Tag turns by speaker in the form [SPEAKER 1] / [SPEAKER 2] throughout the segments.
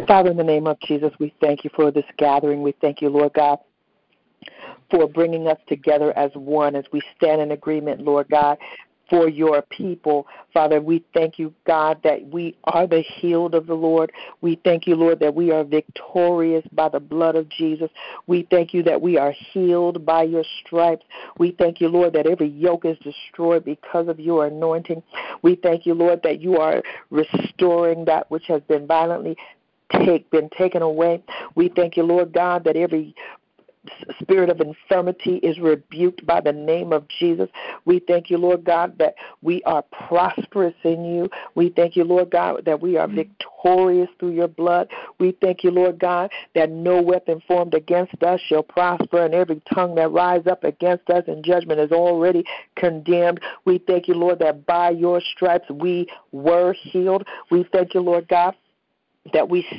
[SPEAKER 1] Father, in the name of Jesus, we thank you for this gathering. We thank you, Lord God, for bringing us together as one as we stand in agreement, Lord God, for your people. Father, we thank you, God, that we are the healed of the Lord. We thank you, Lord, that we are victorious by the blood of Jesus. We thank you that we are healed by your stripes. We thank you, Lord, that every yoke is destroyed because of your anointing. We thank you, Lord, that you are restoring that which has been violently been taken away. We thank you, Lord God, that every spirit of infirmity is rebuked by the name of Jesus. We thank you, Lord God, that we are prosperous in you. We thank you, Lord God, that we are victorious through your blood. We thank you, Lord God, that no weapon formed against us shall prosper, and every tongue that rises up against us in judgment is already condemned. We thank you, Lord, that by your stripes we were healed. We thank you, Lord God, that we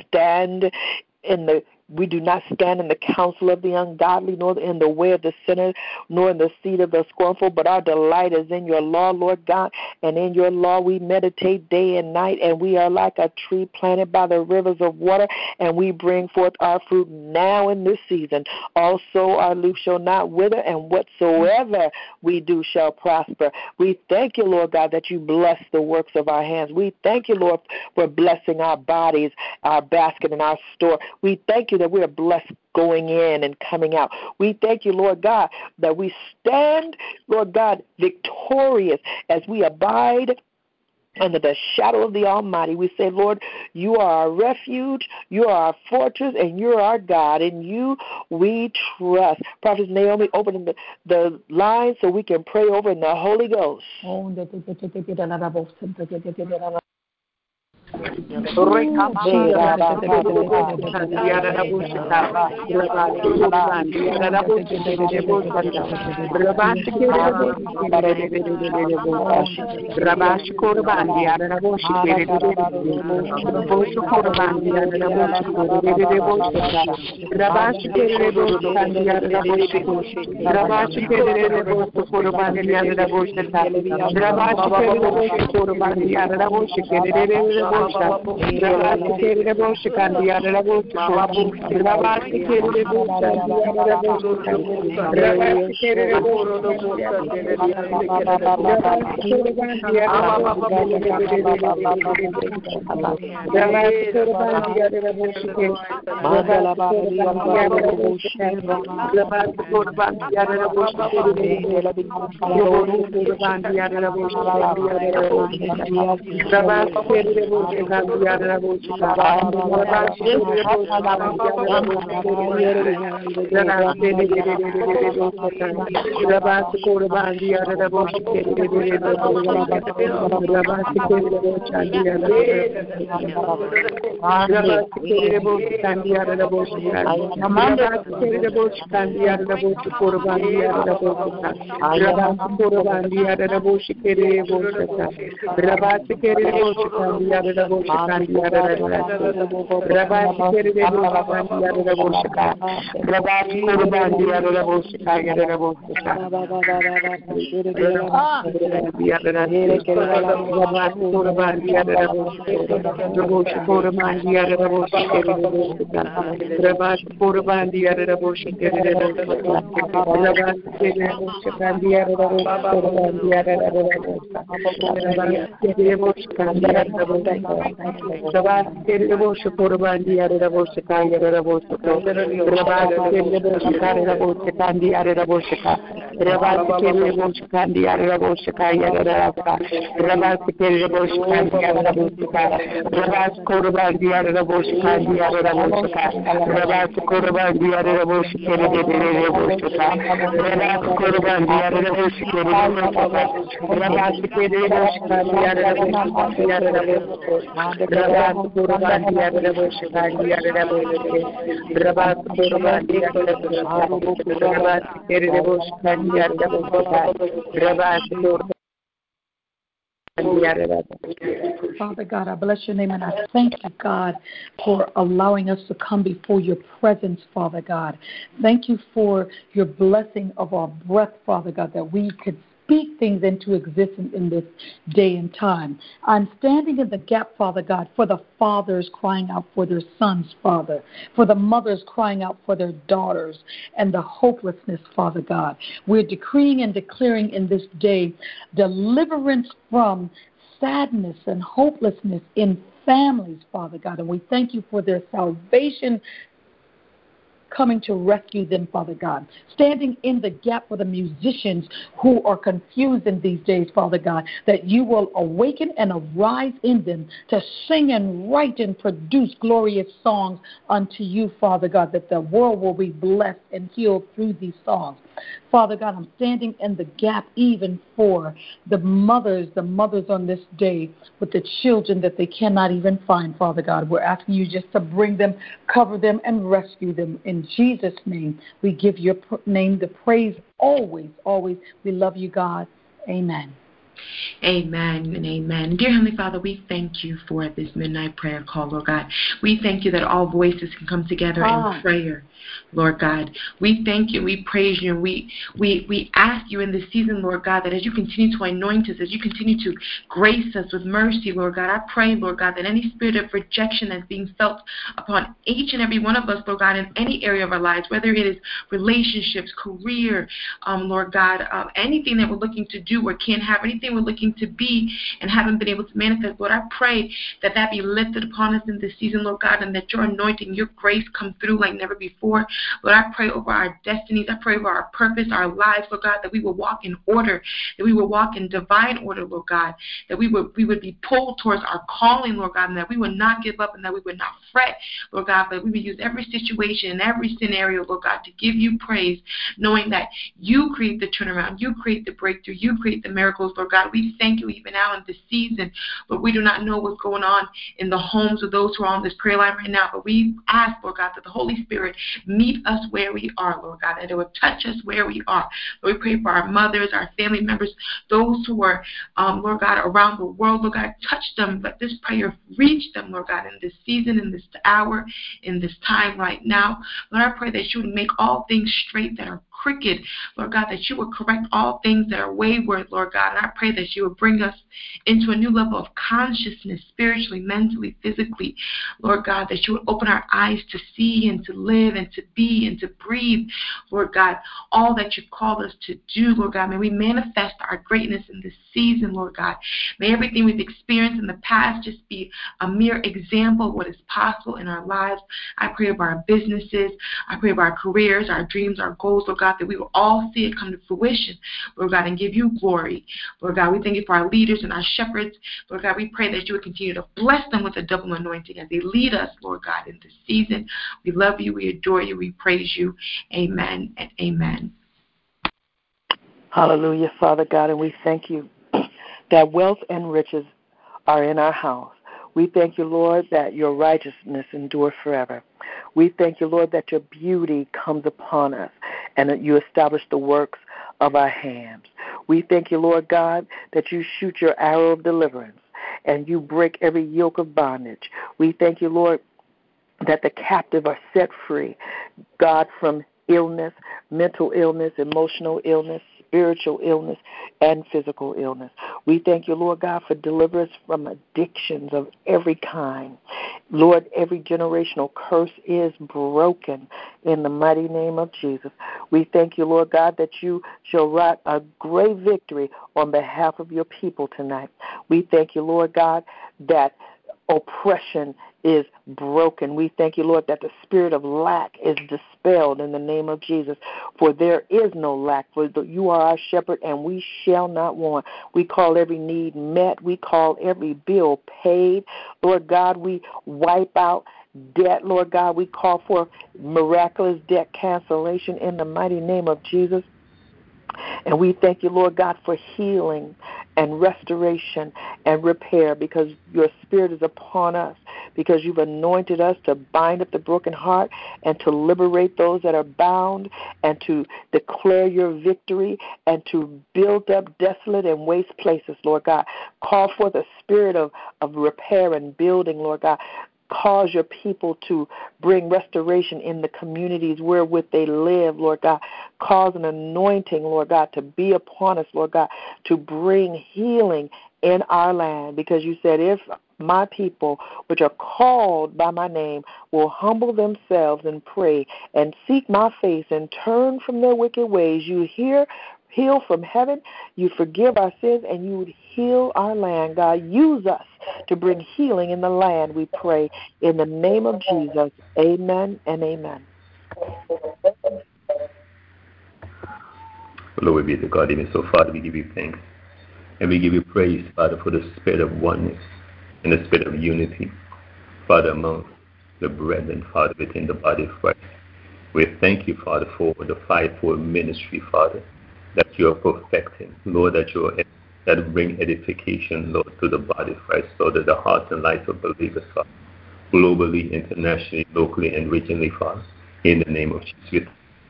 [SPEAKER 1] do not stand in the counsel of the ungodly, nor in the way of the sinner, nor in the seat of the scornful, but our delight is in your law, Lord God, and in your law we meditate day and night, and we are like a tree planted by the rivers of water, and we bring forth our fruit now in this season. Also our leaf shall not wither, and whatsoever we do shall prosper. We thank you, Lord God, that you bless the works of our hands. We thank you, Lord, for blessing our bodies, our basket, and our store. We thank you that we are blessed going in and coming out. We thank you, Lord God, that we stand, Lord God, victorious as we abide under the shadow of the Almighty. We say, Lord, you are our refuge, you are our fortress, and you are our God. In you we trust. Prophet Naomi, opening the line so we can pray over in the Holy Ghost.
[SPEAKER 2] Father God, I bless your name and I thank you, God, for allowing us to come before your presence, Father God. Thank you for your blessing of our breath, Father God, that we could speak things into existence in this day and time. I'm standing in the gap, Father God, for the fathers crying out for their sons, Father, for the mothers crying out for their daughters, and the hopelessness, Father God. We're decreeing and declaring in this day deliverance from sadness and hopelessness in families, Father God. And we thank you for their salvation coming to rescue them, Father God. Standing in the gap for the musicians who are confused in these days, Father God, that you will awaken and arise in them to sing and write and produce glorious songs unto you, Father God, that the world will be blessed and healed through these songs. Father God, I'm standing in the gap even for the mothers on this day with the children that they cannot even find, Father God. We're asking you just to bring them, cover them, and rescue them. In Jesus' name, we give your name the praise always, always. We love you, God. Amen.
[SPEAKER 3] Amen and amen. Dear Heavenly Father, we thank you for this midnight prayer call, Lord God. We thank you that all voices can come together in prayer, Lord God. We thank you, we praise you, and we ask you in this season, Lord God, that as you continue to anoint us, as you continue to grace us with mercy, Lord God, I pray, Lord God, that any spirit of rejection that's being felt upon each and every one of us, Lord God, in any area of our lives, whether it is relationships, career, Lord God, anything that we're looking to do or can't have, anything we're looking to be and haven't been able to manifest, Lord, I pray that that be lifted upon us in this season, Lord God, and that your anointing, your grace come through like never before. Lord, I pray over our destinies. I pray over our purpose, our lives, Lord God, that we will walk in order, that we will walk in divine order, Lord God, that we would be pulled towards our calling, Lord God, and that we would not give up and that we would not fret, Lord God, but we would use every situation and every scenario, Lord God, to give you praise, knowing that you create the turnaround, you create the breakthrough, you create the miracles, Lord God. We thank you even now in this season, but we do not know what's going on in the homes of those who are on this prayer line right now, but we ask, Lord God, that the Holy Spirit meet us where we are, Lord God, that it would touch us where we are. Lord, we pray for our mothers, our family members, those who are, Lord God, around the world, Lord God, touch them, let this prayer reach them, Lord God, in this season, in this hour, in this time right now. Lord, I pray that you would make all things straight that are crooked, Lord God, that you would correct all things that are wayward, Lord God, and I pray that you would bring us into a new level of consciousness, spiritually, mentally, physically, Lord God, that you would open our eyes to see and to live and to be and to breathe, Lord God, all that you've called us to do, Lord God. May we manifest our greatness in this season, Lord God. May everything we've experienced in the past just be a mere example of what is possible in our lives. I pray of our businesses, I pray of our careers, our dreams, our goals, Lord God, that we will all see it come to fruition, Lord God, and give you glory. Lord God, we thank you for our leaders and our shepherds. Lord God, we pray that you would continue to bless them with a double anointing as they lead us, Lord God, in this season. We love you, we adore you, we praise you. Amen and amen.
[SPEAKER 1] Hallelujah, Father God, and we thank you that wealth and riches are in our house. We thank you, Lord, that your righteousness endures forever. We thank you, Lord, that your beauty comes upon us and that you establish the works of our hands. We thank you, Lord God, that you shoot your arrow of deliverance and you break every yoke of bondage. We thank you, Lord, that the captive are set free, God, from illness, mental illness, emotional illness, spiritual illness, and physical illness. We thank you, Lord God, for deliverance from addictions of every kind. Lord, every generational curse is broken in the mighty name of Jesus. We thank you, Lord God, that you shall write a great victory on behalf of your people tonight. We thank you, Lord God, that oppression is broken. We thank you, Lord, that the spirit of lack is dispelled in the name of Jesus. For there is no lack, for you are our shepherd, and we shall not want. We call every need met. We call every bill paid. Lord God, we wipe out debt. Lord God, we call for miraculous debt cancellation in the mighty name of Jesus. And we thank you, Lord God, for healing and restoration and repair, because your spirit is upon us, because you've anointed us to bind up the broken heart and to liberate those that are bound and to declare your victory and to build up desolate and waste places, Lord God. Call for the spirit of repair and building, Lord God. cause your people to bring restoration in the communities wherewith they live, Lord God. Cause an anointing, Lord God, to be upon us, Lord God, to bring healing in our land. Because you said, if my people, which are called by my name, will humble themselves and pray and seek my face and turn from their wicked ways, you heal from heaven, you forgive our sins, and you would heal our land. God, use us to bring healing in the land, we pray. In the name of Jesus, amen and amen.
[SPEAKER 4] Glory be to God. Even so, Father, we give you thanks. And we give you praise, Father, for the spirit of oneness and the spirit of unity, Father, among the brethren, Father, within the body of Christ. We thank you, Father, for the fivefold ministry, Father, that you are perfecting, Lord, that will bring edification, Lord, to the body of Christ, Lord, that the hearts and lives of believers, Father, globally, internationally, locally, and regionally, Father, in the name of Jesus.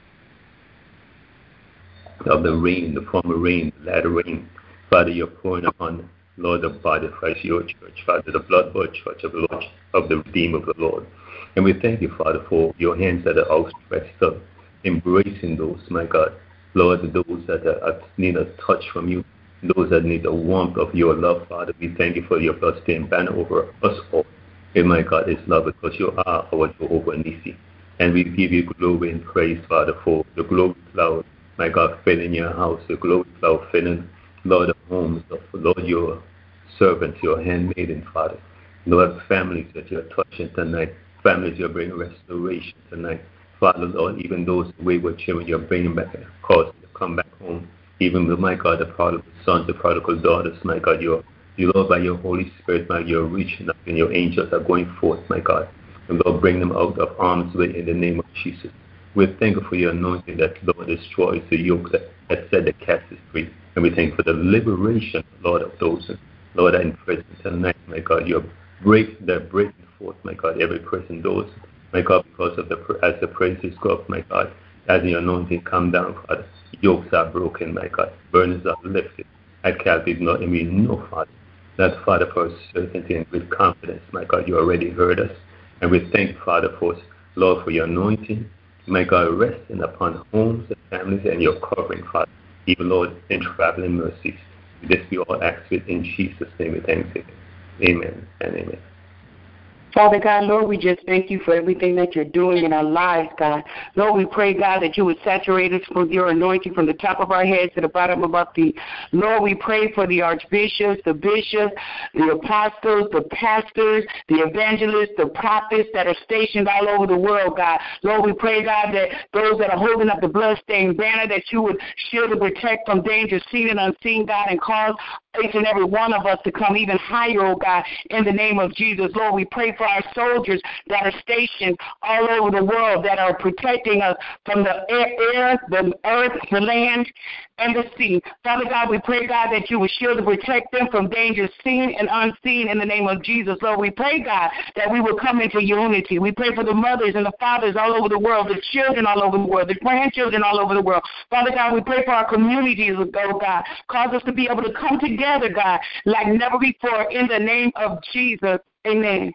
[SPEAKER 4] Of the rain, the former rain, the latter rain, Father, you're pouring upon, Lord, the body of Christ, your church, Father, the blood-bought church of the Lord, of the Redeemer of the Lord. And we thank you, Father, for your hands that are outstretched up, embracing those, my God, Lord, those that need a touch from you, those that need the warmth of your love, Father. We thank you for your bloodstained banner over us all. And my God, it's love because you are our Jehovah Nissi. And we give you glory and praise, Father, for the glory cloud, my God, filling your house, the glory cloud filling, Lord, the homes of, Lord, your servants, your handmaiden, Father. Lord, families that you're touching tonight, families you're bringing restoration tonight. Father, Lord, even those wayward children you're bringing back, cause them to come back home. Even, my God, the prodigal sons, the prodigal daughters, my God, you, Lord, by your Holy Spirit, my God, you're reaching up and your angels are going forth, my God. And Lord, bring them out of harm's way in the name of Jesus. We thank you for your anointing that, Lord, destroys the yoke that set the captives free. And we thank you for the liberation, Lord, of those, Lord, in prison tonight, my God. You're breaking forth, my God, every prison doors, my God, because of as the praises go up, my God, as the anointing come down, Father, yokes are broken, my God, burdens are lifted at Calvary's blood, and we know, Father, that, Father, for certainty and with confidence, my God, you already heard us. And we thank you, Father, for, Lord, for your anointing, my God, resting upon homes and families and your covering, Father, even, Lord, in traveling mercies. This we all ask it in Jesus' name with thanksgiving. Amen and amen.
[SPEAKER 5] Father God, Lord, we just thank you for everything that you're doing in our lives, God. Lord, we pray, God, that you would saturate us with your anointing from the top of our heads to the bottom of our feet. Lord, we pray for the archbishops, the bishops, the apostles, the pastors, the evangelists, the prophets that are stationed all over the world, God. Lord, we pray, God, that those that are holding up the bloodstained banner, that you would shield and protect from danger seen and unseen, God, and cause each and every one of us to come even higher, oh God, in the name of Jesus. Lord, we pray for our soldiers that are stationed all over the world that are protecting us from the air, the earth, the land, and the sea. Father God, we pray, God, that you would shield and protect them from dangers seen and unseen in the name of Jesus. Lord, we pray, God, that we will come into unity. We pray for the mothers and the fathers all over the world, the children all over the world, the grandchildren all over the world. Father God, we pray for our communities, oh God. Cause us to be able to come together, God, like never before in the name of Jesus. Amen.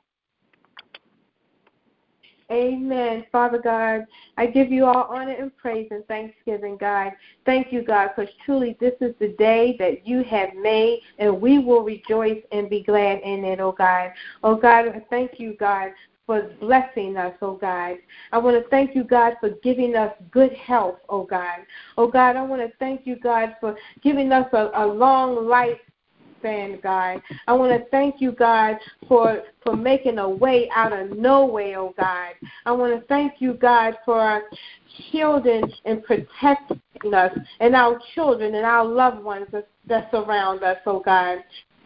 [SPEAKER 6] Amen. Father God, I give you all honor and praise and thanksgiving, God. Thank you, God, because truly this is the day that you have made, and we will rejoice and be glad in it, oh God. Oh God, I thank you, God, for blessing us, oh God. I want to thank you, God, for giving us good health, oh God. Oh God, I want to thank you, God, for giving us a long life. God, I want to thank you, God, for making a way out of no way, oh God. I want to thank you, God, for shielding and protecting us and our children and our loved ones that surround us, oh God.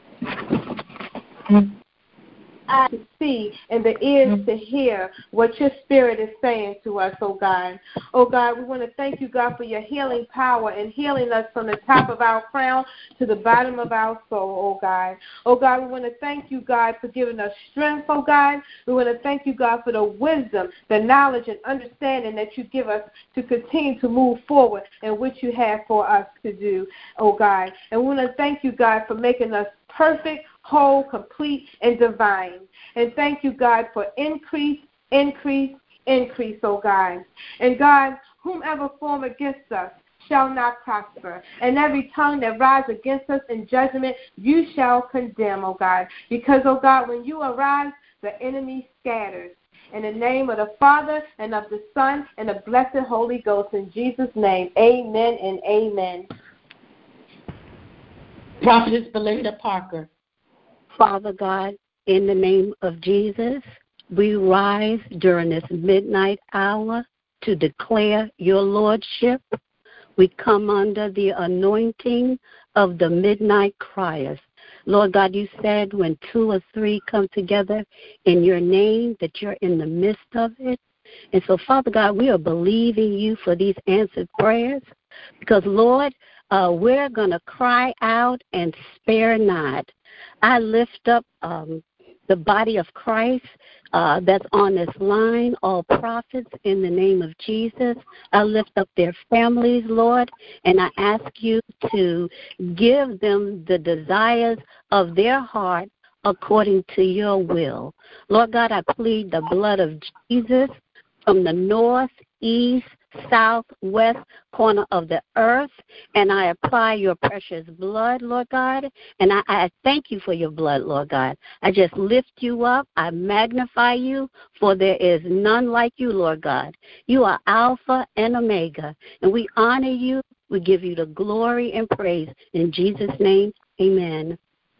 [SPEAKER 6] Eyes to see and the ears to hear what your spirit is saying to us, oh God. Oh God, we want to thank you, God, for your healing power and healing us from the top of our crown to the bottom of our soul, oh God. Oh God, we want to thank you, God, for giving us strength, oh God. We want to thank you, God, for the wisdom, the knowledge, and understanding that you give us to continue to move forward in what you have for us to do, oh God. And we want to thank you, God, for making us perfect, whole, complete, and divine. And thank you, God, for increase, oh God. And God, whomever form against us shall not prosper. And every tongue that rises against us in judgment, you shall condemn, oh God. Because, oh God, when you arise, the enemy scatters. In the name of the Father, and of the Son, and the blessed Holy Ghost, in Jesus' name, amen and amen.
[SPEAKER 5] Prophetess Belinda Parker.
[SPEAKER 7] Father God, in the name of Jesus, we rise during this midnight hour to declare your lordship. We come under the anointing of the midnight criers. Lord God, you said when 2 or 3 come together in your name that you're in the midst of it. And so, Father God, we are believing you for these answered prayers because, Lord, we're going to cry out and spare not. I lift up the body of Christ that's on this line, all prophets, in the name of Jesus. I lift up their families, Lord, and I ask you to give them the desires of their heart according to your will. Lord God, I plead the blood of Jesus from the north, east, south, west corner of the earth, and I apply your precious blood, Lord God, and I thank you for your blood, Lord God. I just lift you up. I magnify you, for there is none like you, Lord God. You are Alpha and Omega, and we honor you. We give you the glory and praise. In Jesus' name, amen.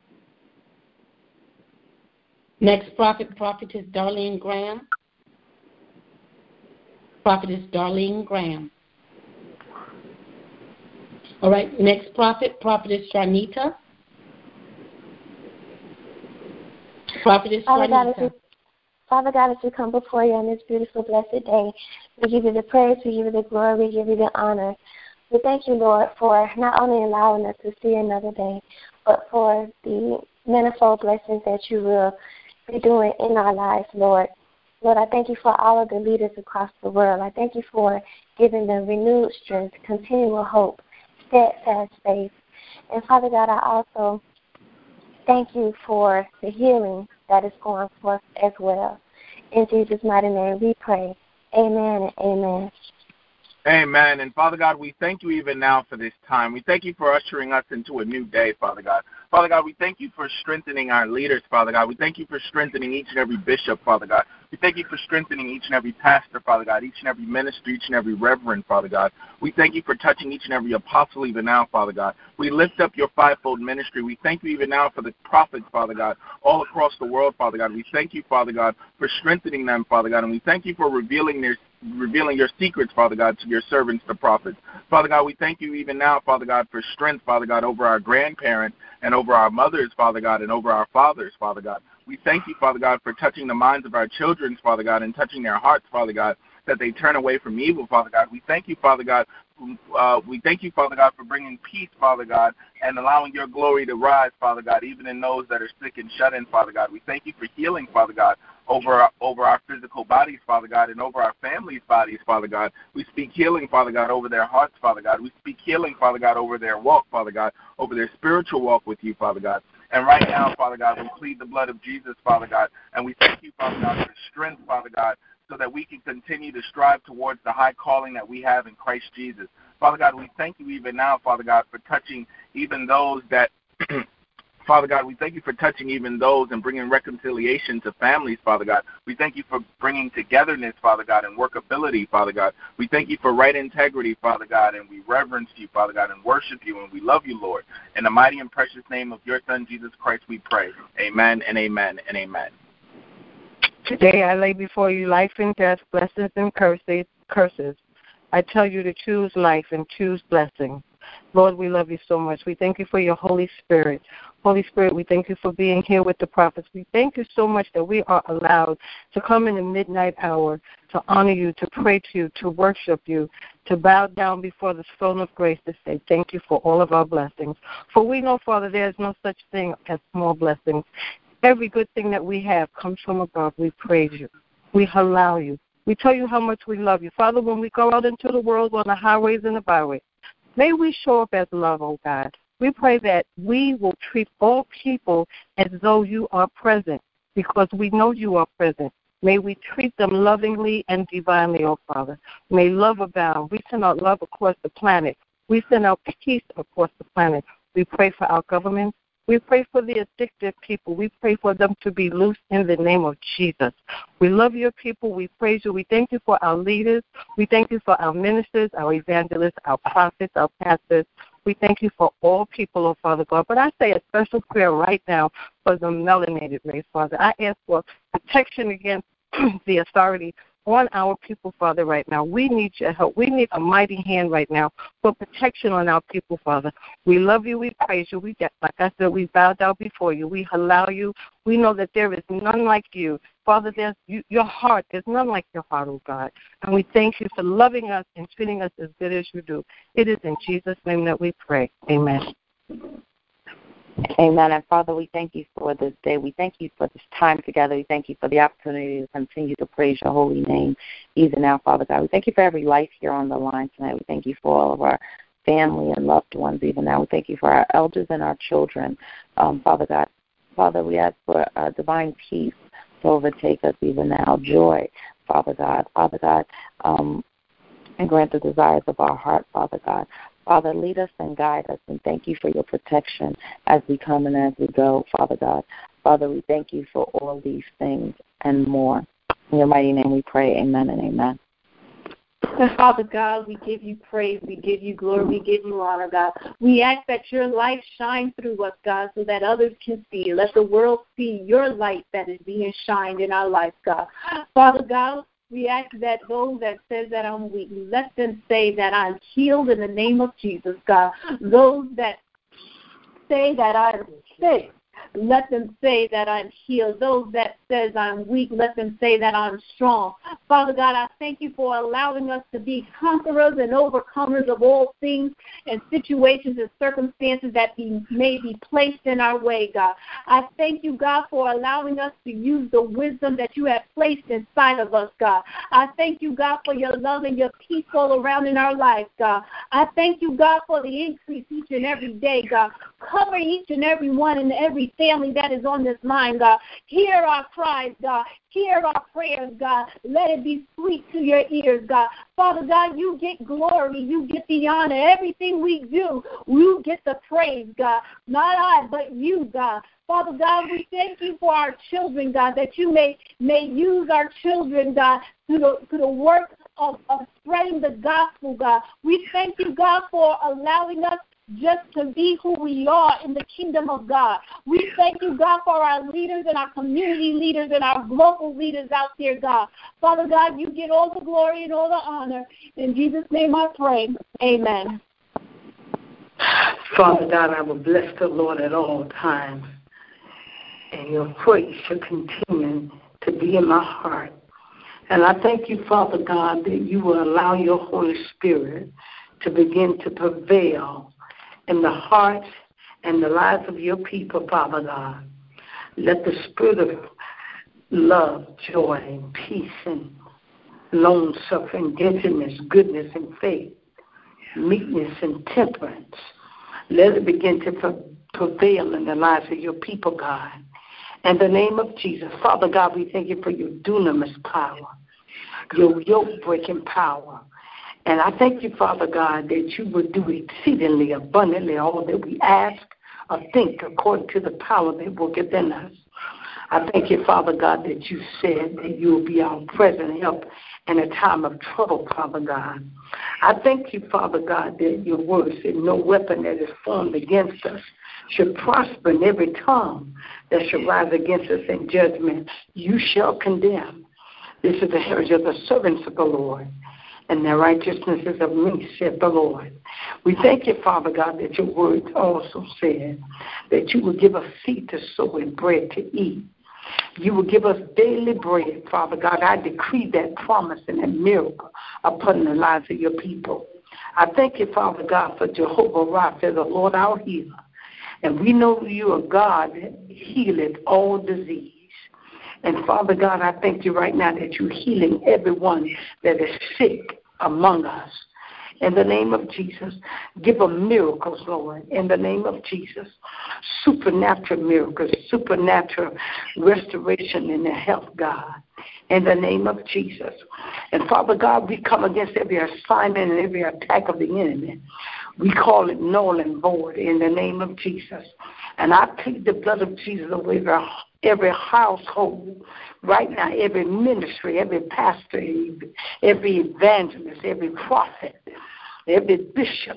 [SPEAKER 5] Next prophetess Darlene Graham. Prophetess Darlene Graham. All right, next prophetess Sharnita. Prophetess Sharnita.
[SPEAKER 8] Father God, as we come before you on this beautiful, blessed day, we give you the praise, we give you the glory, we give you the honor. We thank you, Lord, for not only allowing us to see another day, but for the manifold blessings that you will be doing in our lives, Lord. Lord, I thank you for all of the leaders across the world. I thank you for giving them renewed strength, continual hope, steadfast faith. And Father God, I also thank you for the healing that is going forth as well. In Jesus' mighty name we pray. Amen and amen.
[SPEAKER 9] Amen. And Father God, we thank you even now for this time. We thank you for ushering us into a new day, Father God. Father God, we thank you for strengthening our leaders, Father God. We thank you for strengthening each and every bishop, Father God. We thank you for strengthening each and every pastor, Father God, each and every minister, each and every reverend, Father God. We thank you for touching each and every apostle even now, Father God. We lift up your fivefold ministry. We thank you even now for the prophets, Father God, all across the world, Father God. We thank you, Father God, for strengthening them, Father God, and we thank you for revealing your secrets, Father God, to your servants, the prophets. Father God, we thank you even now, Father God, for strength, Father God, over our grandparents and over our mothers, Father God, and over our fathers, Father God. We thank you, Father God, for touching the minds of our children, Father God, and touching their hearts, Father God, that they turn away from evil, Father God. We thank you, Father God. Father God, for bringing peace, Father God, and allowing your glory to rise, Father God, even in those that are sick and shut in, Father God. We thank you for healing, Father God, over our physical bodies, Father God, and over our families' bodies, Father God. We speak healing, Father God, over their hearts, Father God. We speak healing, Father God, over their walk, Father God, over their spiritual walk with you, Father God. And right now, Father God, we plead the blood of Jesus, Father God, and we thank you, Father God, for strength, Father God, so that we can continue to strive towards the high calling that we have in Christ Jesus. Father God, we thank you even now, Father God, for touching even those that Father God, we thank you for touching even those and bringing reconciliation to families, Father God. We thank you for bringing togetherness, Father God, and workability, Father God. We thank you for right integrity, Father God, and we reverence you, Father God, and worship you, and we love you, Lord. In the mighty and precious name of your Son, Jesus Christ, we pray. Amen and amen and amen.
[SPEAKER 5] Today I lay before you life and death, blessings and curses. I tell you to choose life and choose blessing. Lord, we love you so much. We thank you for your Holy Spirit. Holy Spirit, we thank you for being here with the prophets. We thank you so much that we are allowed to come in the midnight hour to honor you, to pray to you, to worship you, to bow down before the throne of grace to say thank you for all of our blessings. For we know, Father, there is no such thing as small blessings. Every good thing that we have comes from above. We praise you. We allow you. We tell you how much we love you. Father, when we go out into the world on the highways and the byways, may we show up as love, oh God.
[SPEAKER 10] We pray that we will treat all people as though you are present, because we know you are present. May we treat them lovingly and divinely, oh Father. May love abound. We send out love across the planet. We send out peace across the planet. We pray for our government. We pray for the addicted people. We pray for them to be loose in the name of Jesus. We love your people. We praise you. We thank you for our leaders. We thank you for our ministers, our evangelists, our prophets, our pastors. We thank you for all people, oh Father God. But I say a special prayer right now for the melanated race, Father. I ask for protection against the authority on our people, Father, right now. We need your help. We need a mighty hand right now for protection on our people, Father. We love you. We praise you. Like I said, we bow down before you. We allow you. We know that there is none like you. Father, there's your heart. There's none like your heart, oh God. And we thank you for loving us and treating us as good as you do. It is in Jesus' name that we pray. Amen.
[SPEAKER 11] Amen. And Father, we thank you for this day. We thank you for this time together. We thank you for the opportunity to continue to praise your holy name even now, Father God. We thank you for every life here on the line tonight. We thank you for all of our family and loved ones even now. We thank you for our elders and our children, Father God. Father, we ask for divine peace to overtake us even now, joy, Father God. Father God, and grant the desires of our heart, Father God. Father, lead us and guide us, and thank you for your protection as we come and as we go, Father God. Father, we thank you for all these things and more. In your mighty name we pray, amen and amen.
[SPEAKER 6] And Father God, we give you praise, we give you glory, we give you honor, God. We ask that your light shine through us, God, so that others can see. Let the world see your light that is being shined in our life, God. Father God, we ask that those that says that I'm weak, let them say that I'm healed in the name of Jesus, God. Those that say that I'm sick, let them say that I'm healed. Those that says I'm weak, let them say that I'm strong. Father God, I thank you for allowing us to be conquerors and overcomers of all things and situations and circumstances that may be placed in our way, God. I thank you, God, for allowing us to use the wisdom that you have placed inside of us, God. I thank you, God, for your love and your peace all around in our lives, God. I thank you, God, for the increase each and every day, God. Cover each and every one and every family that is on this line, God. Hear our cries, God. Hear our prayers, God. Let it be sweet to your ears, God. Father God, you get glory. You get the honor. Everything we do, you get the praise, God. Not I, but you, God. Father God, we thank you for our children, God, that you may use our children, God, to the work of spreading the gospel, God. We thank you, God, for allowing us just to be who we are in the kingdom of God. We thank you, God, for our leaders and our community leaders and our local leaders out there, God. Father God, you get all the glory and all the honor. In Jesus' name I pray. Amen.
[SPEAKER 12] Father God, I will bless the Lord at all times, and your praise shall continue to be in my heart. And I thank you, Father God, that you will allow your Holy Spirit to begin to prevail in the hearts and the lives of your people, Father God. Let the spirit of love, joy, and peace, and long-suffering, gentleness, goodness, and faith, meekness, and temperance, let it begin to prevail in the lives of your people, God. In the name of Jesus, Father God, we thank you for your dunamis power, your yoke-breaking power. And I thank you, Father God, that you will do exceedingly abundantly all that we ask or think according to the power that worketh in us. I thank you, Father God, that you said that you will be our present help in a time of trouble, Father God. I thank you, Father God, that your word said no weapon that is formed against us should prosper, in every tongue that shall rise against us in judgment you shall condemn. This is the heritage of the servants of the Lord, and their righteousness is of me, said the Lord. We thank you, Father God, that your word also said that you will give us seed to sow and bread to eat. You will give us daily bread, Father God. I decree that promise and that miracle upon the lives of your people. I thank you, Father God, for Jehovah Rapha, the Lord our healer. And we know you are God that healeth all disease. And Father God, I thank you right now that you're healing everyone that is sick among us. in the name of Jesus. Give them miracles, Lord, in the name of Jesus. Supernatural miracles, supernatural restoration in their health, God, in the name of Jesus. And Father God, we come against every assignment and every attack of the enemy. We call it null and void in the name of Jesus. And I plead the blood of Jesus over every household right now, every ministry, every pastor, every evangelist, every prophet, every bishop.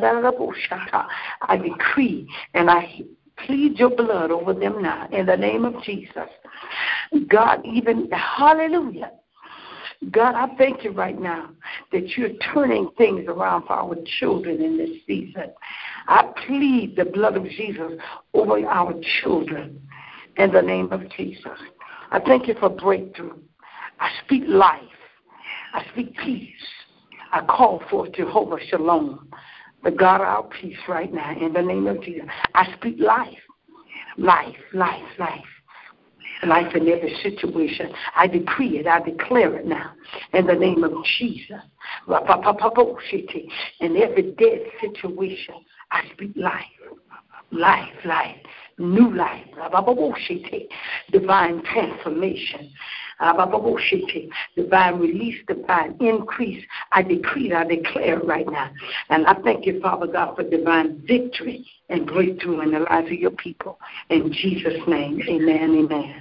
[SPEAKER 12] I decree and I plead your blood over them now in the name of Jesus. God, even, hallelujah. God, I thank you right now that you're turning things around for our children in this season. I plead the blood of Jesus over our children in the name of Jesus. I thank you for breakthrough. I speak life. I speak peace. I call forth Jehovah Shalom, the God of our peace right now in the name of Jesus. I speak life, life, life, life. Life in every situation. I decree it. I declare it now in the name of Jesus. In every dead situation, I speak life. Life, life, new life. Divine transformation. Divine release, divine increase. I decree it. I declare it right now. And I thank you, Father God, for divine victory and breakthrough in the lives of your people. In Jesus' name, amen, amen.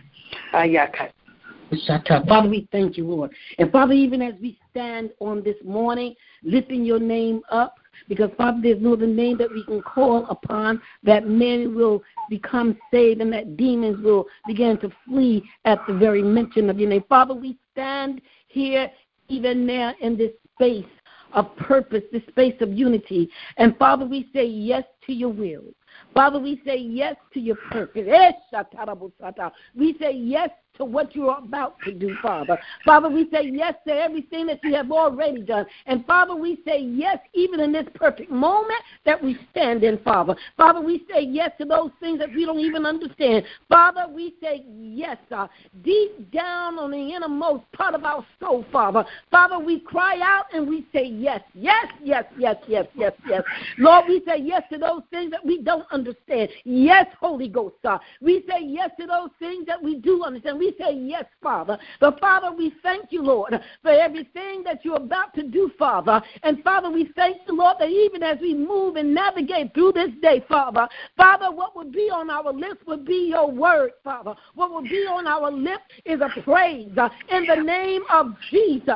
[SPEAKER 13] Father, we thank you, Lord. And Father, even as we stand on this morning, lifting your name up, because, Father, there's no other name that we can call upon that men will become saved and that demons will begin to flee at the very mention of your name. Father, we stand here even now in this space of purpose, this space of unity. And, Father, we say yes to your will. Father, we say yes to your purpose. We say yes to what you are about to do, Father. Father, we say yes to everything that you have already done. And, Father, we say yes even in this perfect moment that we stand in, Father. Father, we say yes to those things that we don't even understand. Father, we say yes, deep down on the innermost part of our soul, Father. Father, we cry out and we say yes, yes, yes, yes, yes, yes, yes. Lord, we say yes to those things that we don't understand. Yes, Holy Ghost, we say yes to those things that we do understand. We say yes, Father. But, Father, we thank you, Lord, for everything that you're about to do, Father. And, Father, we thank you, Lord, that even as we move and navigate through this day, Father, Father, what would be on our lips would be your word, Father. What would be on our lips is a praise in the name of Jesus.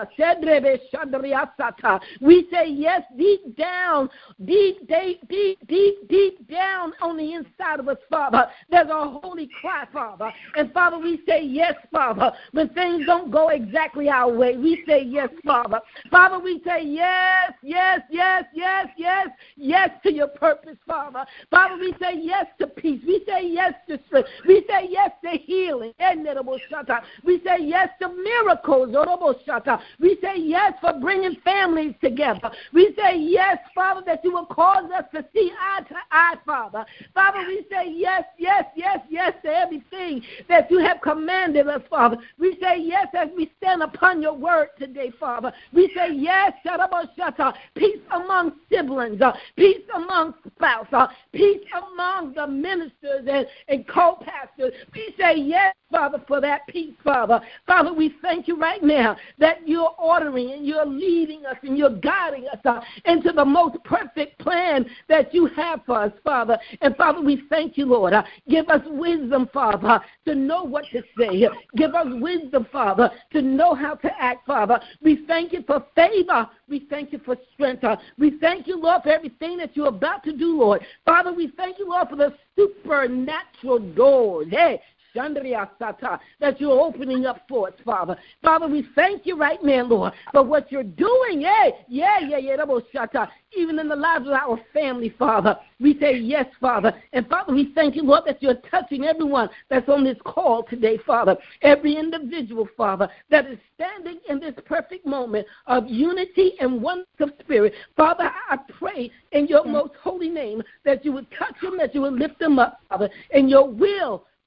[SPEAKER 13] We say yes deep down, deep down on the inside of us, Father. There's a holy cry, Father. And, Father, we say yes, Father. When things don't go exactly our way, we say yes, Father. Father, we say yes, yes, yes, yes, yes, yes to your purpose, Father. Father, we say yes to peace. We say yes to strength. We say yes to healing. We say yes to miracles. We say yes for bringing families together. We say yes, Father, that you will cause us to see eye to eye, Father. Father, we say yes, yes, yes, yes to everything that you have commanded us, Father. We say yes as we stand upon your word today, Father. We say yes, peace among siblings, peace among spouses, peace among the ministers and co-pastors. We say yes, Father, for that peace, Father. Father, we thank you right now that you're ordering and you're leading us and you're guiding us into the most perfect plan that you have for us, Father. And, Father, we thank you, Lord. Give us wisdom, Father, to know what to say. Give us wisdom, Father, to know how to act, Father. We thank you for favor. We thank you for strength. We thank you, Lord, for everything that you're about to do, Lord. Father, we thank you, Lord, for the supernatural doors. Hey, that you're opening up for us, Father. Father, we thank you right now, Lord, for what you're doing. Even in the lives of our family, Father. We say yes, Father. And, Father, we thank you, Lord, that you're touching everyone that's on this call today, Father. Every individual, Father, that is standing in this perfect moment of unity and oneness of spirit. Father, I pray in your most holy name that you would touch them, that you would lift them up, Father, and your will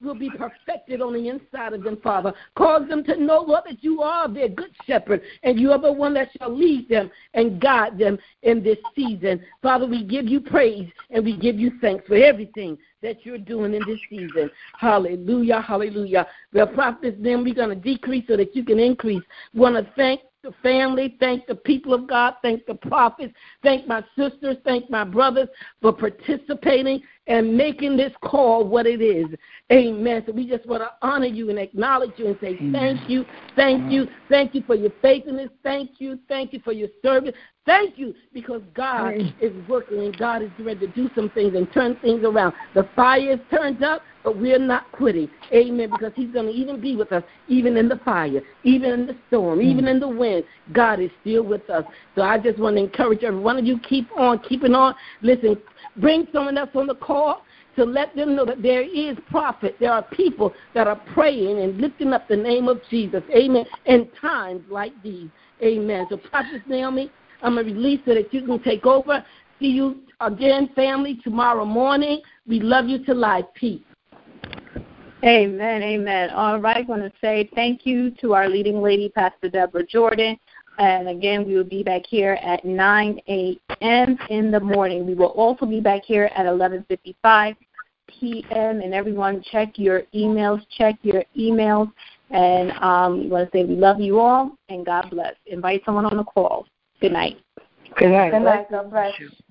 [SPEAKER 13] will be perfected on the inside of them, Father. Cause them to know, Lord, that you are their good shepherd, and you are the one that shall lead them and guide them in this season. Father, we give you praise, and we give you thanks for everything that you're doing in this season. Hallelujah, hallelujah. Well, prophets, then we're going to decrease so that you can increase. We want to thank the family, thank the people of God, thank the prophets, thank my sisters, thank my brothers for participating and making this call what it is. Amen. So we just want to honor you and acknowledge you and say thank you, thank you, thank you for your faithfulness, thank you for your service. Thank you, because God is working and God is ready to do some things and turn things around. The fire is turned up, but we're not quitting. Amen, because he's going to even be with us, even in the fire, even in the storm, even in the wind. God is still with us. So I just want to encourage every one of you, keep on, keeping on. Listen, bring someone else on the call to let them know that there is prophet. There are people that are praying and lifting up the name of Jesus. Amen, in times like these. Amen. So Prophet Naomi, I'm going to release so that you can take over. See you again, family, tomorrow morning. We love you to life. Peace.
[SPEAKER 11] Amen, amen. All right, I want to say thank you to our leading lady, Pastor Deborah Jordan. And, again, we will be back here at 9 a.m. in the morning. We will also be back here at 11:55 p.m. And, everyone, check your emails. And we want to say we love you all, and God bless. Invite someone on the call. Good night.
[SPEAKER 5] Good night.
[SPEAKER 6] Good night. God bless you.